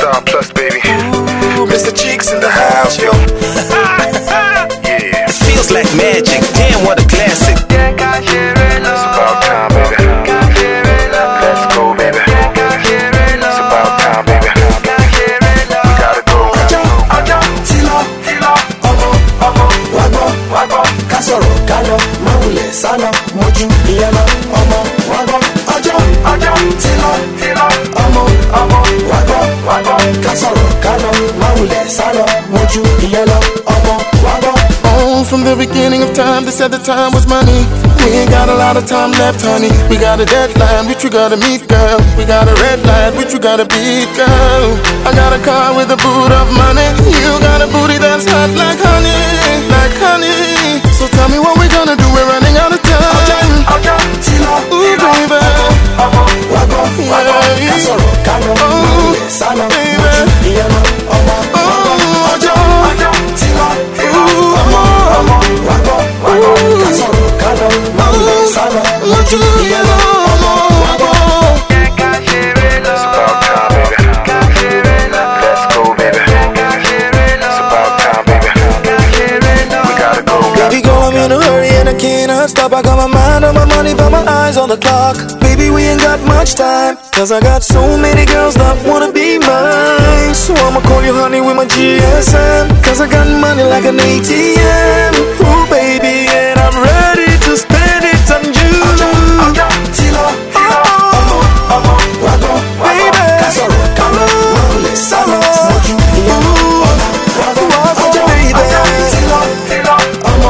Star Plus, baby. Ooh, Mr. Cheeks in the house, yo. Yeah. It feels like magic. Damn, what a classic. It's about time, baby. Let's go, baby. It's about time, baby. We gotta go. Kasoro kalo, mawule salo, moju iyalo, omo wago, ojo, tilo, omo wago, kasoro kalo, mawule salo, moju iyalo, omo wago. Oh, from the beginning of time, they said the time was money. We ain't got a lot of time left, honey. We got a deadline, which we gotta meet, girl. We got a red light, which we gotta beat, girl. I got a car with a boot of money. You got a booty that's hot like honey, like honey. So tell me what we gonna do, we're running out of time. Ooh, baby. Wago, kasoro kalo, mawule salo, moju iyalo, omo wago, tilo, omo wago, kasoro kalo, mawule salo, moju iyalo, omo wago. It's about time, baby. Let's go, baby. It's about time, baby. We gotta go. Baby girl, I'm in a hurry and I cannot stop. I got my mind on my money, but my eyes on the clock. Baby, we ain't got much time, cause I got so many girls that wanna be mine. So I'ma call you honey with my GSM, cause I got money like an ATM. Ooh baby, and I'm ready to spend it on you. Tilo, omo wago, baby, kasoro kalo, mawule salo, moju iyalo, omo wago, baby, tilo, omo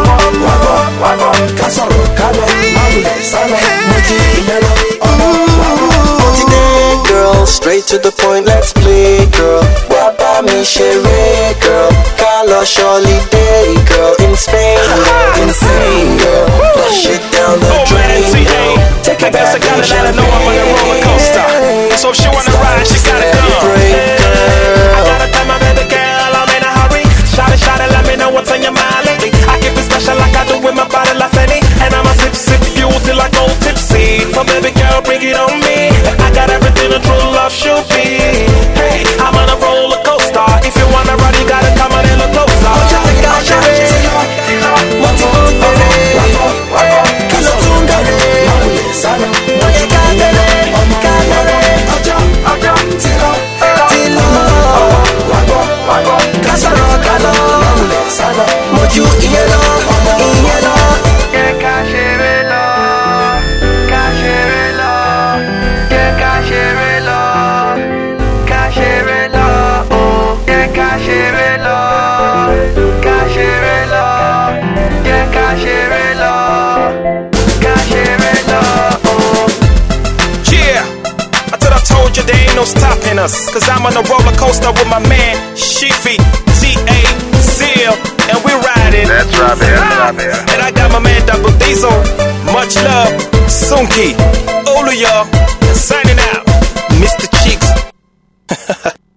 wago, kasoro kalo, mawule salo, moju iyalo, omo wago. Today, girl, straight to the point, let's play, girl. Wapa mi shere, girl. Carlos Shirley Day, girl. In Spain, girl. Insane, girl. Flush it down the drain, girl. Take it back, I gotta let her know I'm on a roller coaster. So if she wanna ride, she gotta go. I gotta tell my baby girl I'm in a hurry. Shout it, let me know what's on your mind lately. I keep it special like I do with my body like Fanny. And I'ma sip fuel till I go tipsy. So baby girl, bring it on me. I got everything a true love should be. Hey, I'm on a roller coaster. If you wanna ride, you gotta come a little closer. Moju iyalo, iyalo. There ain't no stopping us, cause I'm on a roller coaster with my man Sheefy, T.A. Seal, and we're riding. That's right, baby. And I got my man Double Diesel. Much love, Sunki, Oluya, signing out, Mr. Cheeks.